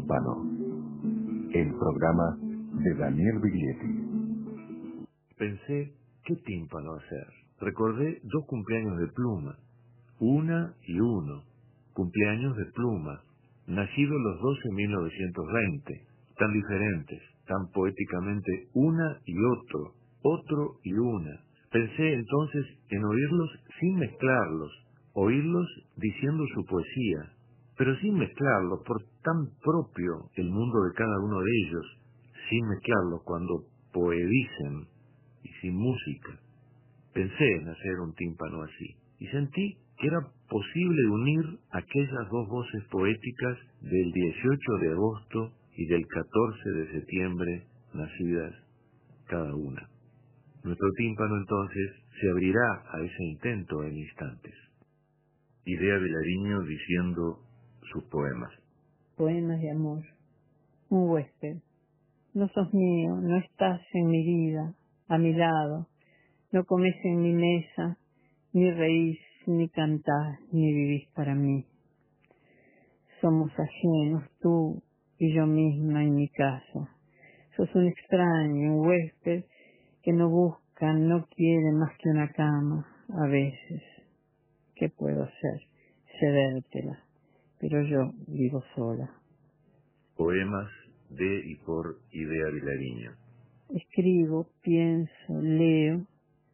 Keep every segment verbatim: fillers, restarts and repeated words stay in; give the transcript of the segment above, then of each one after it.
Tímpano, el programa de Daniel Biglietti. Pensé, ¿qué tímpano hacer? Recordé dos cumpleaños de Pluma, una y uno, cumpleaños de Pluma, nacidos los dos en mil novecientos veinte, tan diferentes, tan poéticamente una y otro, otro y una. Pensé entonces en oírlos sin mezclarlos, oírlos diciendo su poesía, pero sin mezclarlos, por tan propio el mundo de cada uno de ellos, sin mezclarlos cuando poedicen y sin música. Pensé en hacer un tímpano así, y sentí que era posible unir aquellas dos voces poéticas del dieciocho de agosto y del catorce de septiembre, nacidas cada una. Nuestro tímpano entonces se abrirá a ese intento en instantes. Idea Vilariño diciendo sus poemas. Poemas de amor. Un huésped. No sos mío, no estás en mi vida, a mi lado. No comes en mi mesa, ni reís, ni cantás, ni vivís para mí. Somos ajenos, tú y yo misma en mi casa. Sos un extraño, un huésped que no busca, no quiere más que una cama, a veces. ¿Qué puedo hacer? Cedértela, pero yo vivo sola. Poemas de y por Idea Vilariño. Escribo, pienso, leo.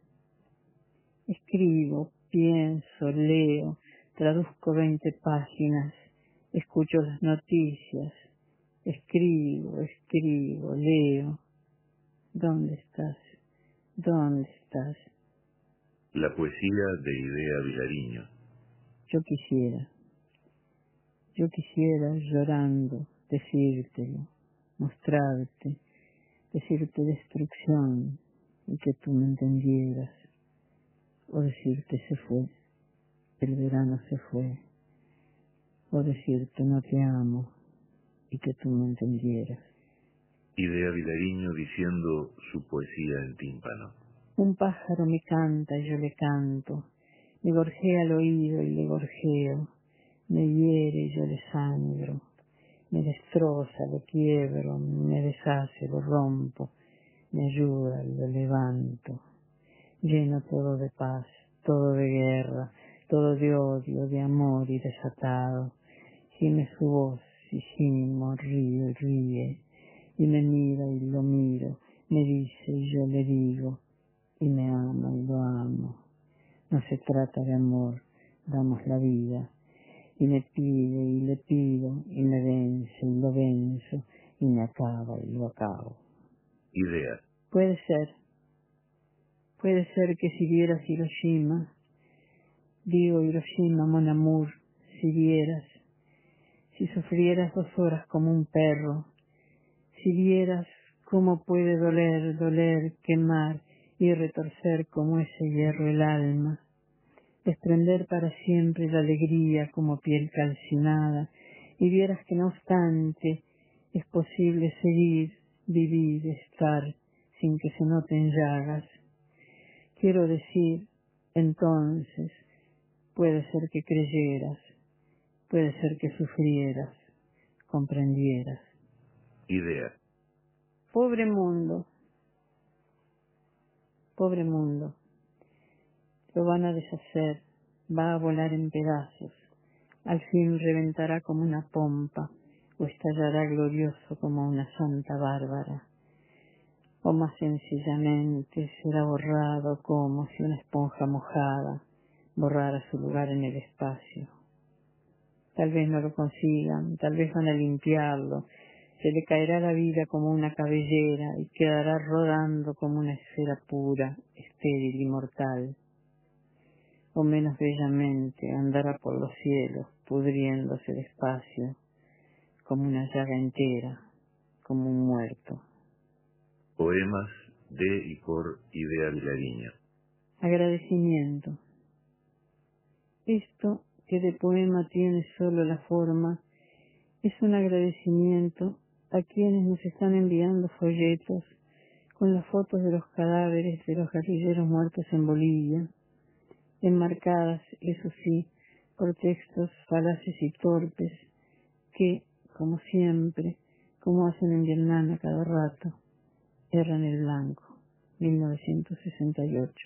Escribo, pienso, leo, traduzco veinte páginas, escucho las noticias, escribo, escribo, leo. ¿Dónde estás? ¿Dónde estás? La poesía de Idea Vilariño. Yo quisiera, yo quisiera llorando decírtelo, mostrarte, decirte destrucción y que tú me entendieras. O decirte se fue, el verano se fue. O decirte no te amo y que tú me entendieras. Idea Vilariño diciendo su poesía en tímpano. Un pájaro me canta y yo le canto, me gorjea al oído y le gorjeo, me hiere y yo le sangro, me destroza, lo quiebro, me deshace, lo rompo, me ayuda, lo levanto. Lleno todo de paz, todo de guerra, todo de odio, de amor y desatado. Gime su voz y gimo, ríe y ríe, y me mira y lo miro, me dice y yo le digo, y me ama y lo amo. No se trata de amor, damos la vida, y me pide y le pido, y me vence y lo venzo, y me acaba y lo acabo. Idea. Puede ser. Puede ser que si vieras Hiroshima, digo Hiroshima, mon amour, si vieras, si sufrieras dos horas como un perro, si vieras cómo puede doler, doler, quemar y retorcer como ese hierro el alma, desprender para siempre la alegría como piel calcinada, y vieras que no obstante es posible seguir, vivir, estar, sin que se noten llagas. Quiero decir, entonces, puede ser que creyeras, puede ser que sufrieras, comprendieras. Idea. Pobre mundo, pobre mundo, lo van a deshacer, va a volar en pedazos, al fin reventará como una pompa, o estallará glorioso como una santa bárbara. O más sencillamente será borrado como si una esponja mojada borrara su lugar en el espacio. Tal vez no lo consigan, tal vez van a limpiarlo, se le caerá la vida como una cabellera y quedará rodando como una esfera pura, estéril y mortal. O menos bellamente andará por los cielos, pudriéndose despacio, como una llaga entera, como un muerto. Poemas de y por Idea Vilariño. Agradecimiento. Esto, que de poema tiene solo la forma, es un agradecimiento a quienes nos están enviando folletos con las fotos de los cadáveres de los guerrilleros muertos en Bolivia, enmarcadas, eso sí, por textos falaces y torpes que, como siempre, como hacen en Vietnam a cada rato, erran el blanco, mil novecientos sesenta y ocho.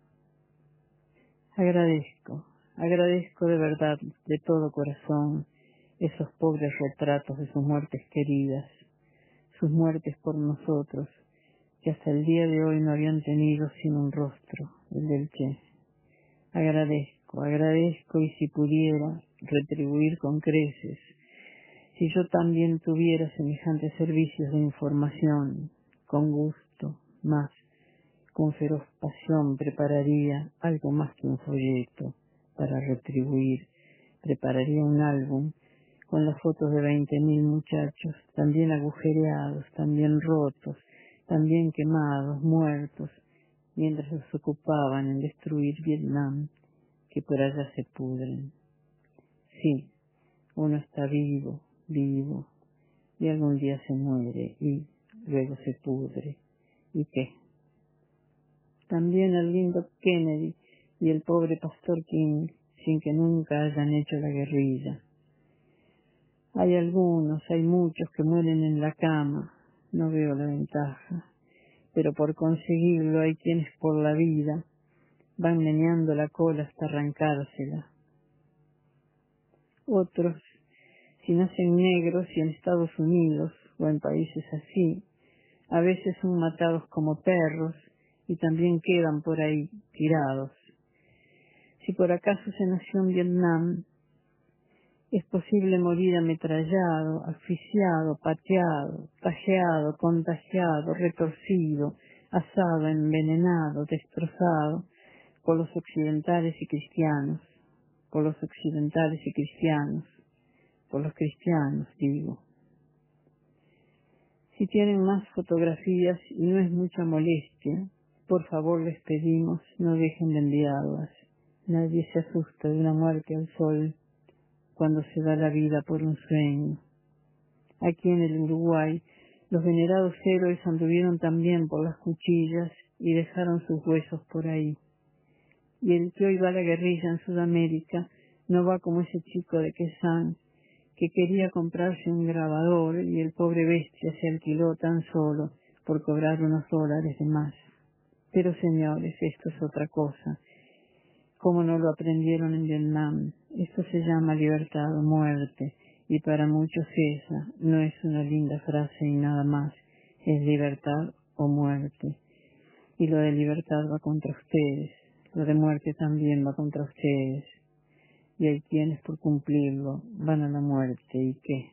Agradezco, agradezco de verdad, de todo corazón, esos pobres retratos de sus muertes queridas, sus muertes por nosotros, que hasta el día de hoy no habían tenido sino un rostro, el del Che. Agradezco, agradezco, y si pudiera retribuir con creces, si yo también tuviera semejantes servicios de información, con gusto, más, con feroz pasión prepararía algo más que un folleto para retribuir, prepararía un álbum con las fotos de veinte mil muchachos, también agujereados, también rotos, también quemados, muertos, mientras los ocupaban en destruir Vietnam, que por allá se pudren. Sí, uno está vivo, vivo, y algún día se muere, y luego se pudre. ¿Y qué? También el lindo Kennedy y el pobre Pastor King, sin que nunca hayan hecho la guerrilla. Hay algunos, hay muchos que mueren en la cama, no veo la ventaja, pero por conseguirlo hay quienes por la vida van meneando la cola hasta arrancársela. Otros, si nacen negros y en Estados Unidos o en países así, a veces son matados como perros y también quedan por ahí tirados. Si por acaso se nació en Vietnam, es posible morir ametrallado, asfixiado, pateado, tajeado, contagiado, retorcido, asado, envenenado, destrozado por los occidentales y cristianos, por los occidentales y cristianos, por los cristianos, digo. Si tienen más fotografías y no es mucha molestia, por favor les pedimos no dejen de enviarlas. Nadie se asusta de una muerte al sol cuando se da la vida por un sueño. Aquí en el Uruguay, los venerados héroes anduvieron también por las cuchillas y dejaron sus huesos por ahí. Y el que hoy va a la guerrilla en Sudamérica no va como ese chico de Quesán que quería comprarse un grabador y el pobre bestia se alquiló tan solo por cobrar unos dólares de más. Pero señores, esto es otra cosa. ¿Cómo no lo aprendieron en Vietnam? Esto se llama libertad o muerte, y para muchos esa no es una linda frase y nada más, es libertad o muerte. Y lo de libertad va contra ustedes, lo de muerte también va contra ustedes. Y hay quienes por cumplirlo van a la muerte, ¿y qué?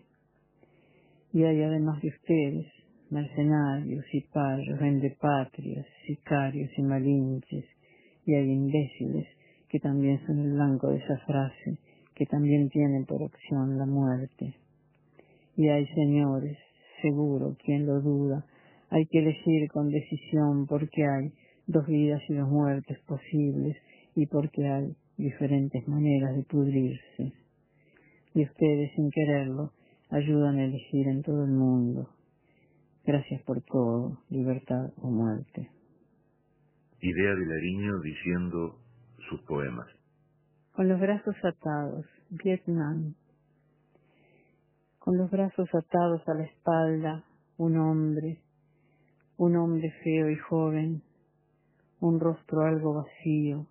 Y hay además de ustedes, mercenarios y payos, vendepatrias, sicarios y malinches, y hay imbéciles que también son el blanco de esa frase, que también tienen por opción la muerte. Y hay señores, seguro, quien lo duda, hay que elegir con decisión porque hay dos vidas y dos muertes posibles y porque hay diferentes maneras de pudrirse. Y ustedes, sin quererlo, ayudan a elegir en todo el mundo. Gracias por todo, libertad o muerte. Idea de Lariño diciendo sus poemas. Con los brazos atados, Vietnam. Con los brazos atados a la espalda, un hombre, un hombre feo y joven, un rostro algo vacío.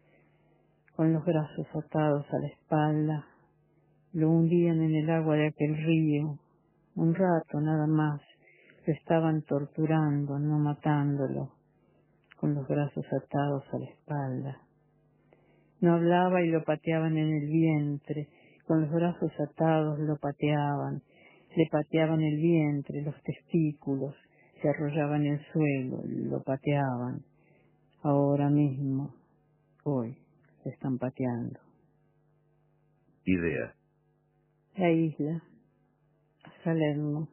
Con los brazos atados a la espalda, lo hundían en el agua de aquel río. Un rato nada más, lo estaban torturando, no matándolo, con los brazos atados a la espalda. No hablaba y lo pateaban en el vientre, con los brazos atados lo pateaban, le pateaban el vientre, los testículos, se arrollaban en el suelo, lo pateaban. Ahora mismo, hoy, se están pateando. Idea. La isla, Salerno.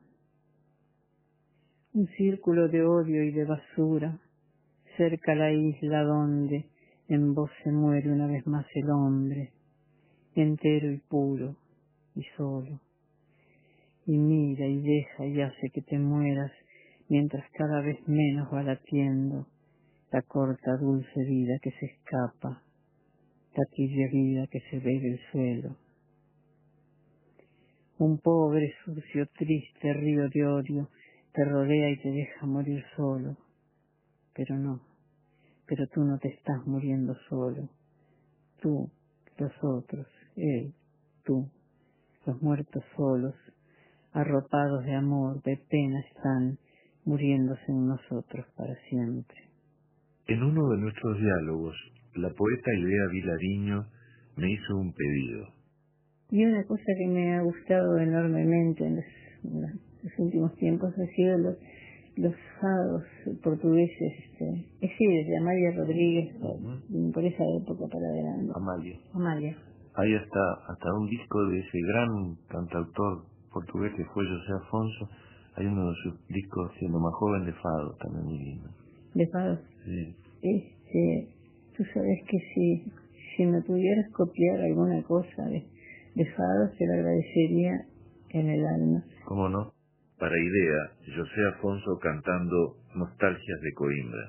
Un círculo de odio y de basura, cerca la isla donde en vos se muere una vez más el hombre, entero y puro y solo. Y mira y deja y hace que te mueras mientras cada vez menos va latiendo la corta dulce vida que se escapa, la tibia vida que se ve del suelo. Un pobre, sucio, triste río de odio te rodea y te deja morir solo. Pero no, pero tú no te estás muriendo solo. Tú, los otros, él, tú, los muertos solos, arropados de amor, de pena, están muriéndose en nosotros para siempre. En uno de nuestros diálogos, la poeta Idea Vilariño me hizo un pedido. Y una cosa que me ha gustado enormemente en los, en los últimos tiempos ha sido los, los fados portugueses, este, es decir, de Amalia Rodríguez, uh-huh. por esa época para adelante. Amalia. Amalia. Hay hasta, hasta un disco de ese gran cantautor portugués que fue José Afonso. Hay uno de sus discos, siendo más joven, de fado, también muy lindo. ¿De fado? Sí. Este, tú sabes que si, si me pudieras copiar alguna cosa de, de fado, te lo agradecería en el alma. ¿Cómo no? Para Idea, José Afonso cantando Nostalgias de Coimbra.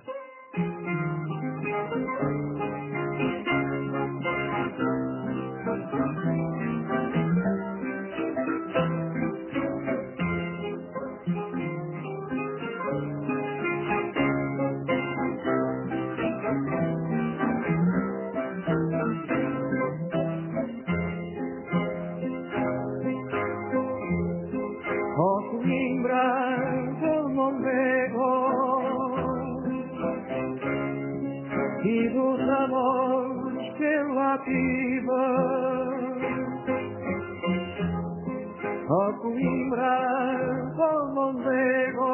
Oh Coimbra del Mondego e dos amores pela piba. Oh Coimbra del Mondego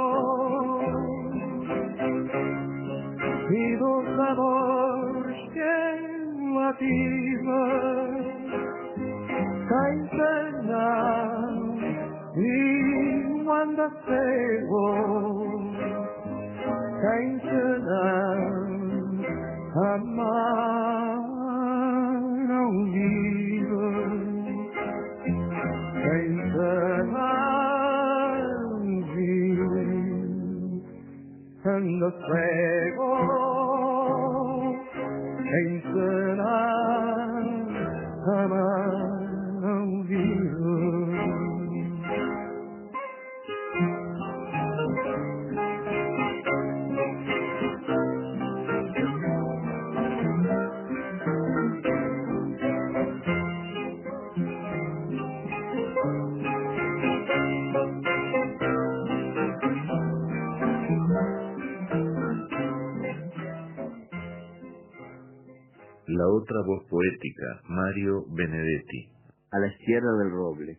e dos amores pela piba. Quem pena e anda cego, quem será amar não vive, quem será vive, anda cego, quem será amar não vive. La otra voz poética, Mario Benedetti. A la izquierda del roble.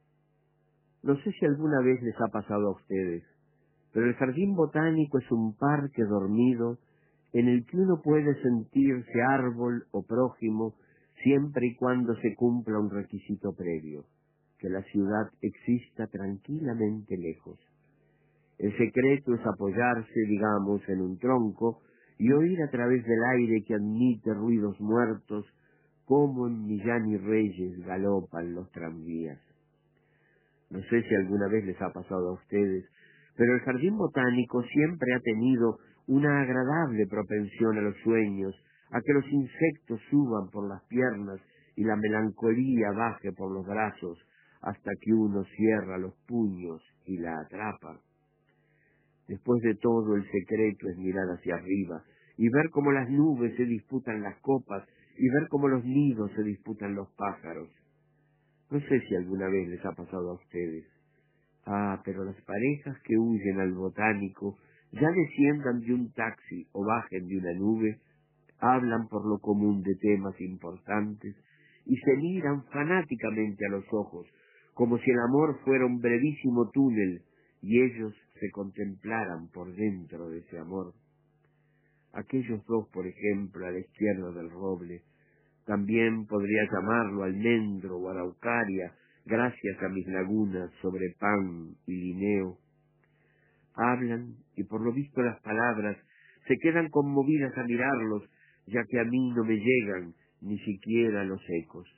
No sé si alguna vez les ha pasado a ustedes, pero el jardín botánico es un parque dormido en el que uno puede sentirse árbol o prójimo siempre y cuando se cumpla un requisito previo, que la ciudad exista tranquilamente lejos. El secreto es apoyarse, digamos, en un tronco y oír a través del aire que admite ruidos muertos como en Millán y Reyes galopan los tranvías. No sé si alguna vez les ha pasado a ustedes, pero el jardín botánico siempre ha tenido una agradable propensión a los sueños, a que los insectos suban por las piernas y la melancolía baje por los brazos hasta que uno cierra los puños y la atrapa. Después de todo, el secreto es mirar hacia arriba y ver cómo las nubes se disputan las copas y ver cómo los nidos se disputan los pájaros. No sé si alguna vez les ha pasado a ustedes. Ah, pero las parejas que huyen al botánico, ya desciendan de un taxi o bajen de una nube, hablan por lo común de temas importantes y se miran fanáticamente a los ojos, como si el amor fuera un brevísimo túnel y ellos se contemplaran por dentro de ese amor. Aquellos dos, por ejemplo, a la izquierda del roble, también podría llamarlo almendro o araucaria, gracias a mis lagunas sobre pan y lineo. Hablan, y por lo visto las palabras se quedan conmovidas a mirarlos, ya que a mí no me llegan ni siquiera los ecos.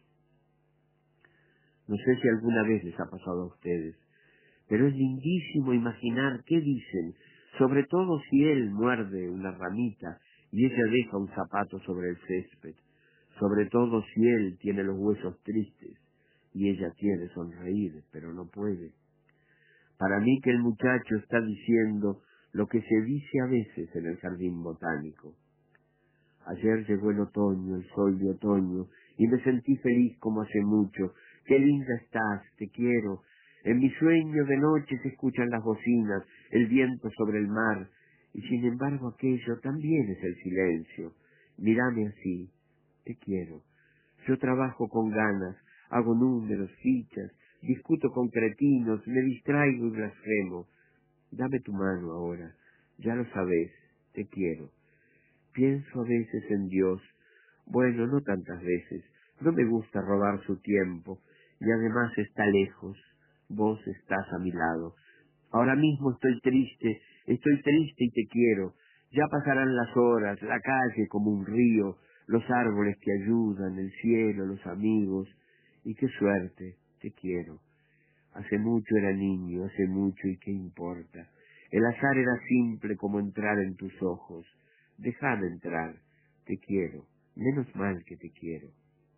No sé si alguna vez les ha pasado a ustedes, pero es lindísimo imaginar qué dicen, sobre todo si él muerde una ramita y ella deja un zapato sobre el césped, sobre todo si él tiene los huesos tristes y ella quiere sonreír, pero no puede. Para mí que el muchacho está diciendo lo que se dice a veces en el jardín botánico. Ayer llegó el otoño, el sol de otoño, y me sentí feliz como hace mucho. Qué linda estás, te quiero. En mi sueño de noche se escuchan las bocinas, el viento sobre el mar, y sin embargo aquello también es el silencio. Mírame así, te quiero. Yo trabajo con ganas, hago números, fichas, discuto con cretinos, me distraigo y blasfemo. Dame tu mano ahora, ya lo sabes, te quiero. Pienso a veces en Dios, bueno, no tantas veces, no me gusta robar su tiempo, y además está lejos, vos estás a mi lado. Ahora mismo estoy triste, estoy triste y te quiero. Ya pasarán las horas, la calle como un río, los árboles que ayudan, el cielo, los amigos, y qué suerte, te quiero. Hace mucho era niño, hace mucho y qué importa. El azar era simple como entrar en tus ojos. Déjame entrar, te quiero, menos mal que te quiero.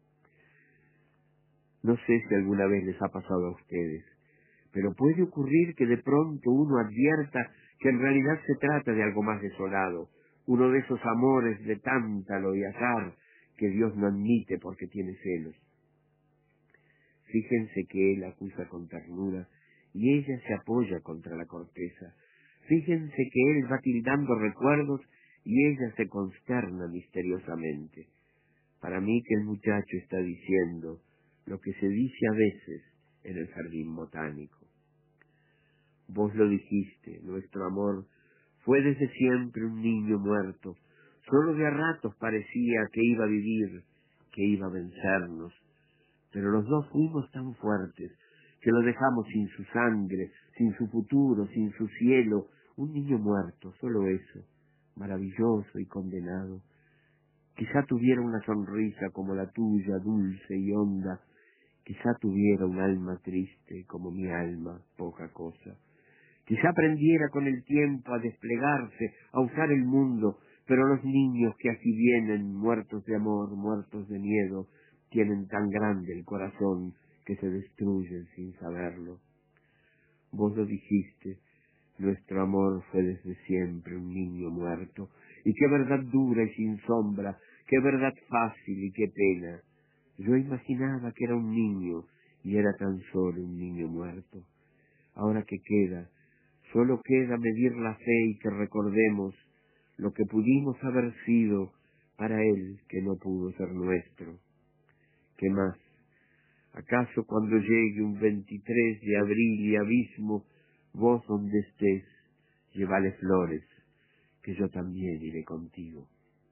No sé si alguna vez les ha pasado a ustedes, pero puede ocurrir que de pronto uno advierta que en realidad se trata de algo más desolado, uno de esos amores de tántalo y azar que Dios no admite porque tiene celos. Fíjense que él acusa con ternura y ella se apoya contra la corteza. Fíjense que él va tildando recuerdos y ella se consterna misteriosamente. Para mí que el muchacho está diciendo lo que se dice a veces en el jardín botánico. Vos lo dijiste, nuestro amor fue desde siempre un niño muerto. Solo de a ratos parecía que iba a vivir, que iba a vencernos. Pero los dos fuimos tan fuertes que lo dejamos sin su sangre, sin su futuro, sin su cielo. Un niño muerto, solo eso, maravilloso y condenado. Quizá tuviera una sonrisa como la tuya, dulce y honda. Quizá tuviera un alma triste como mi alma, poca cosa. Quizá aprendiera con el tiempo a desplegarse, a usar el mundo, pero los niños que así vienen, muertos de amor, muertos de miedo, tienen tan grande el corazón que se destruyen sin saberlo. Vos lo dijiste, nuestro amor fue desde siempre un niño muerto, y qué verdad dura y sin sombra, qué verdad fácil y qué pena. Yo imaginaba que era un niño, y era tan solo un niño muerto. Ahora que queda, solo queda medir la fe y que recordemos lo que pudimos haber sido para él que no pudo ser nuestro. ¿Qué más? ¿Acaso cuando llegue un veintitrés de abril y abismo, vos donde estés, llevale flores, que yo también iré contigo?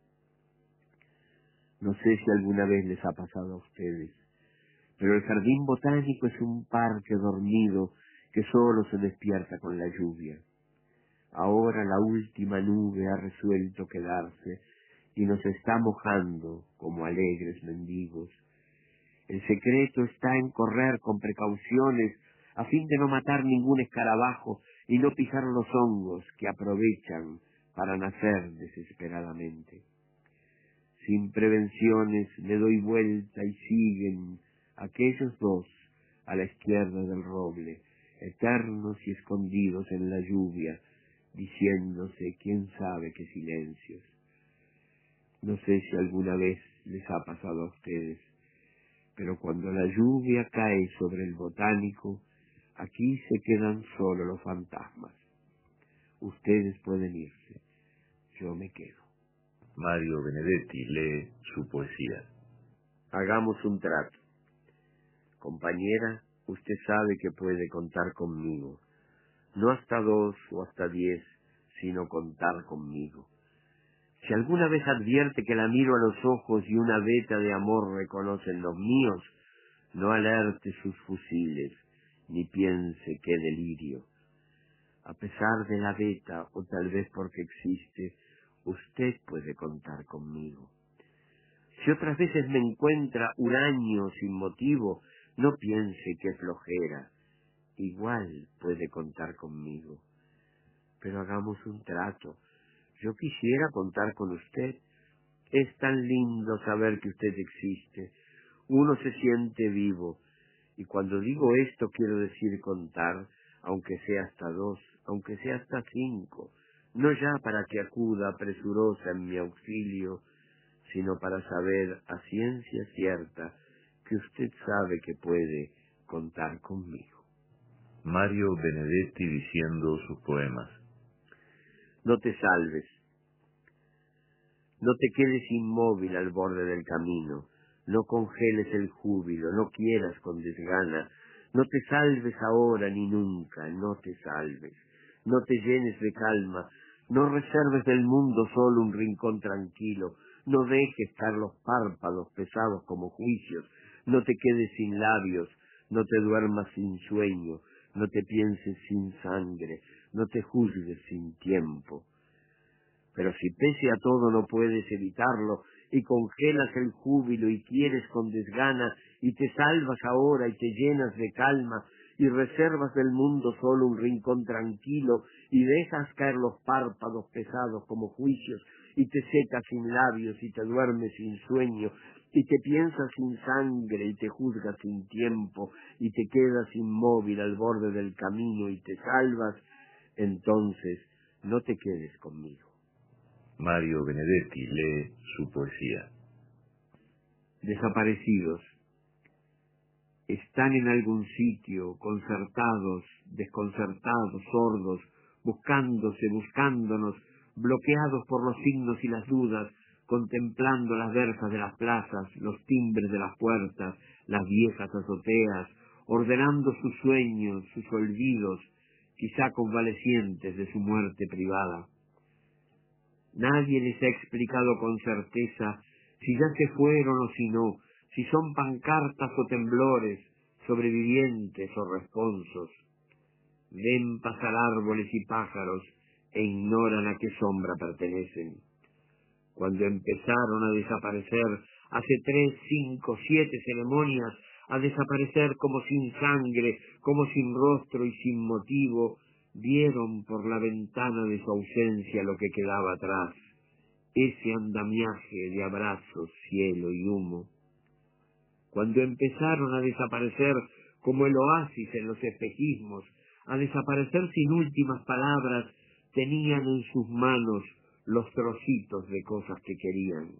No sé si alguna vez les ha pasado a ustedes, pero el jardín botánico es un parque dormido que solo se despierta con la lluvia. Ahora la última nube ha resuelto quedarse y nos está mojando como alegres mendigos. El secreto está en correr con precauciones a fin de no matar ningún escarabajo y no pisar los hongos que aprovechan para nacer desesperadamente. Sin prevenciones me doy vuelta y siguen aquellos dos a la izquierda del roble, eternos y escondidos en la lluvia, diciéndose quién sabe qué silencios. No sé si alguna vez les ha pasado a ustedes, pero cuando la lluvia cae sobre el botánico, aquí se quedan solo los fantasmas. Ustedes pueden irse, yo me quedo. Mario Benedetti lee su poesía. Hagamos un trato. Compañera, usted sabe que puede contar conmigo. No hasta dos o hasta diez, sino contar conmigo. Si alguna vez advierte que la miro a los ojos y una veta de amor reconocen los míos, no alerte sus fusiles, ni piense qué delirio. A pesar de la veta, o tal vez porque existe, usted puede contar conmigo. Si otras veces me encuentra huraño sin motivo, no piense que flojera. Igual puede contar conmigo. Pero hagamos un trato. Yo quisiera contar con usted. Es tan lindo saber que usted existe. Uno se siente vivo. Y cuando digo esto quiero decir contar, aunque sea hasta dos, aunque sea hasta cinco, no ya para que acuda presurosa en mi auxilio, sino para saber a ciencia cierta que usted sabe que puede contar conmigo. Mario Benedetti diciendo sus poemas. No te salves, no te quedes inmóvil al borde del camino, no congeles el júbilo, no quieras con desgana, no te salves ahora ni nunca, no te salves, no te llenes de calma, no reserves del mundo solo un rincón tranquilo, no dejes caer los párpados pesados como juicios, no te quedes sin labios, no te duermas sin sueño, no te pienses sin sangre, no te juzgues sin tiempo. Pero si pese a todo no puedes evitarlo, y congelas el júbilo y quieres con desgana, y te salvas ahora y te llenas de calma, y reservas del mundo solo un rincón tranquilo, y dejas caer los párpados pesados como juicios, y te secas sin labios y te duermes sin sueño, y te piensas sin sangre y te juzgas sin tiempo, y te quedas inmóvil al borde del camino y te salvas, entonces no te quedes conmigo. Mario Benedetti lee su poesía. Desaparecidos. Están en algún sitio, concertados, desconcertados, sordos, buscándose, buscándonos, bloqueados por los signos y las dudas, contemplando las verjas de las plazas, los timbres de las puertas, las viejas azoteas, ordenando sus sueños, sus olvidos, quizá convalecientes de su muerte privada. Nadie les ha explicado con certeza si ya se fueron o si no, si son pancartas o temblores, sobrevivientes o responsos. Ven pasar árboles y pájaros e ignoran a qué sombra pertenecen. Cuando empezaron a desaparecer, hace tres, cinco, siete ceremonias, a desaparecer como sin sangre, como sin rostro y sin motivo, vieron por la ventana de su ausencia lo que quedaba atrás, ese andamiaje de abrazos, cielo y humo. Cuando empezaron a desaparecer como el oasis en los espejismos, a desaparecer sin últimas palabras, tenían en sus manos los trocitos de cosas que querían.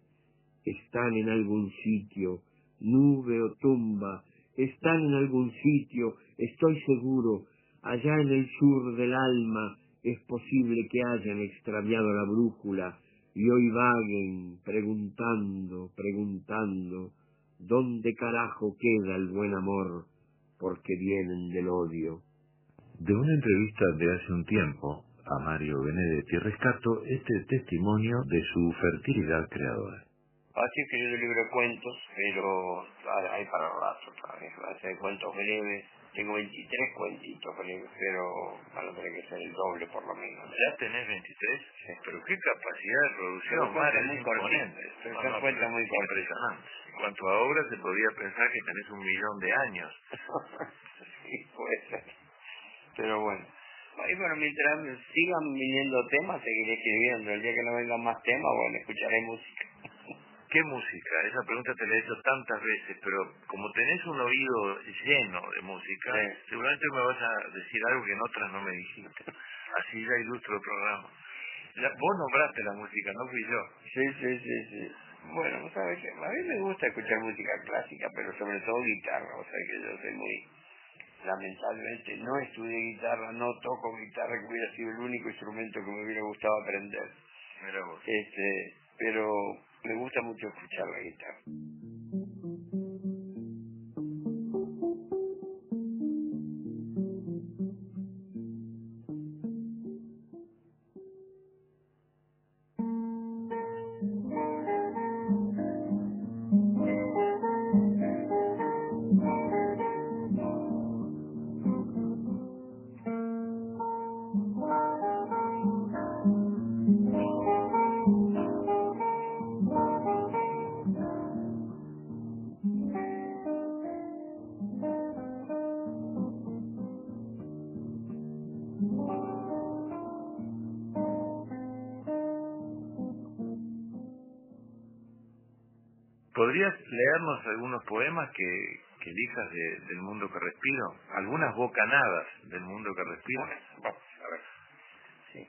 Están en algún sitio, nube o tumba, están en algún sitio, estoy seguro, allá en el sur del alma es posible que hayan extraviado la brújula y hoy vaguen preguntando, preguntando, ¿dónde carajo queda el buen amor? Porque vienen del odio. De una entrevista de hace un tiempo a Mario Benedetti rescato este testimonio de su fertilidad creadora. Así escribí un libro de cuentos, pero hay para rato, ¿sabes? Hace cuentos breves. Tengo veintitrés cuentitos, pero van a tener que ser el doble por lo menos. ¿Ya tenés veintitrés? Sí. Pero qué capacidad de producción, Pero Mario, muy es imponente. Pero No, son no, cuentos pero muy es cortos. impresionante. En cuanto a obras, se podría pensar que tenés un millón de años. Sí, puede ser. Pero bueno. Y bueno, mientras sigan viniendo temas, seguiré escribiendo. El día que no vengan más temas, bueno, escucharé música. ¿Qué música? Esa pregunta te la he hecho tantas veces, pero como tenés un oído lleno de música, Sí. seguramente me vas a decir algo que en otras no me dijiste. Así ya ilustro el programa. Ya, vos nombraste la música, no fui yo. Sí, sí, sí, sí. Bueno, ¿sabes qué? A mí me gusta escuchar música clásica, pero sobre todo guitarra. O sea que yo soy muy... Lamentablemente no estudié guitarra, no toco guitarra, que hubiera sido el único instrumento que me hubiera gustado aprender. Mira vos. Este, pero me gusta mucho escuchar la guitarra. ¿Podrías leernos algunos poemas que, que elijas de, del mundo que respiro? Algunas bocanadas del mundo que respiro. Bueno, vamos a ver. Sí.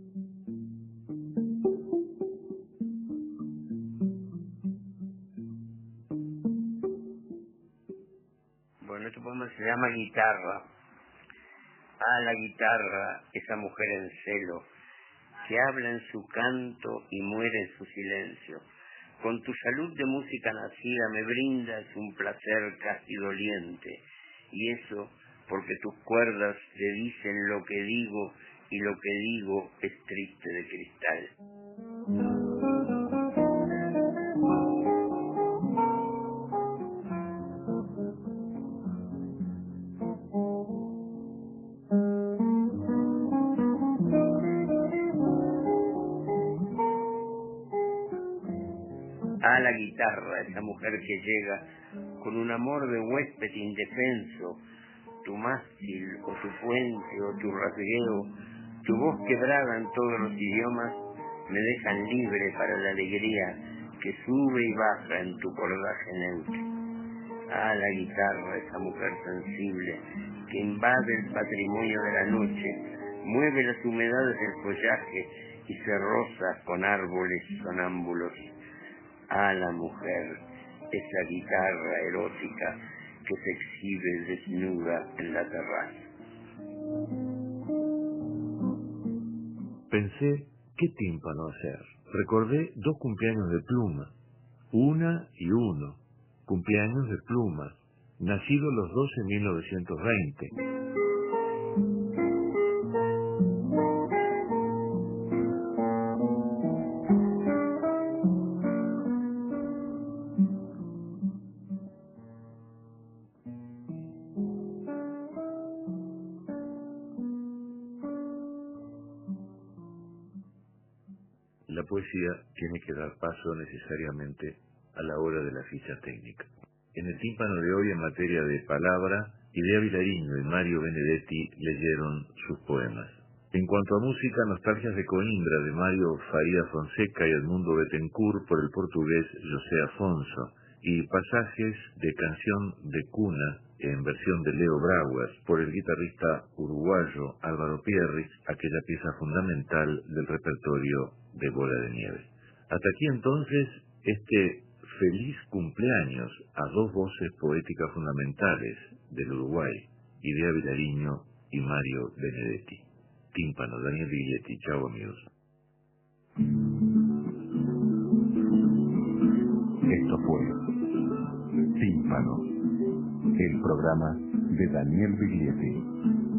Bueno, este poema se llama Guitarra. Ah, la guitarra, esa mujer en celo, que habla en su canto y muere en su silencio. Con tu salud de música nacida me brindas un placer casi doliente, y eso porque tus cuerdas te dicen lo que digo, y lo que digo es triste de cristal. A la guitarra, esa mujer que llega con un amor de huésped indefenso, tu mástil o tu puente o tu rasgueo, tu voz quebrada en todos los idiomas, me dejan libre para la alegría que sube y baja en tu cordaje neutro. A la guitarra, esa mujer sensible que invade el patrimonio de la noche, mueve las humedades del follaje y se roza con árboles sonámbulos. A la mujer, esa guitarra erótica que se exhibe desnuda en la terraza. Pensé, ¿qué tímpano hacer? Recordé dos cumpleaños de Pluma, una y uno, cumpleaños de Pluma, nacidos los dos en mil novecientos veinte. La poesía tiene que dar paso necesariamente a la hora de la ficha técnica. En el tímpano de hoy, en materia de palabra, Idea Vilariño y Mario Benedetti leyeron sus poemas. En cuanto a música, Nostalgias de Coimbra de Mario Faría Fonseca y Edmundo Bettencourt por el portugués José Afonso, y Pasajes de Canción de Cuna en versión de Leo Brauer por el guitarrista uruguayo Álvaro Pierri, aquella pieza fundamental del repertorio de Bola de Nieve. Hasta aquí entonces este feliz cumpleaños a dos voces poéticas fundamentales del Uruguay, Idea Vilariño y Mario Benedetti. Tímpano, Daniel Biglietti. Chao, amigos. Esto fue Tímpano, el programa de Daniel Biglietti.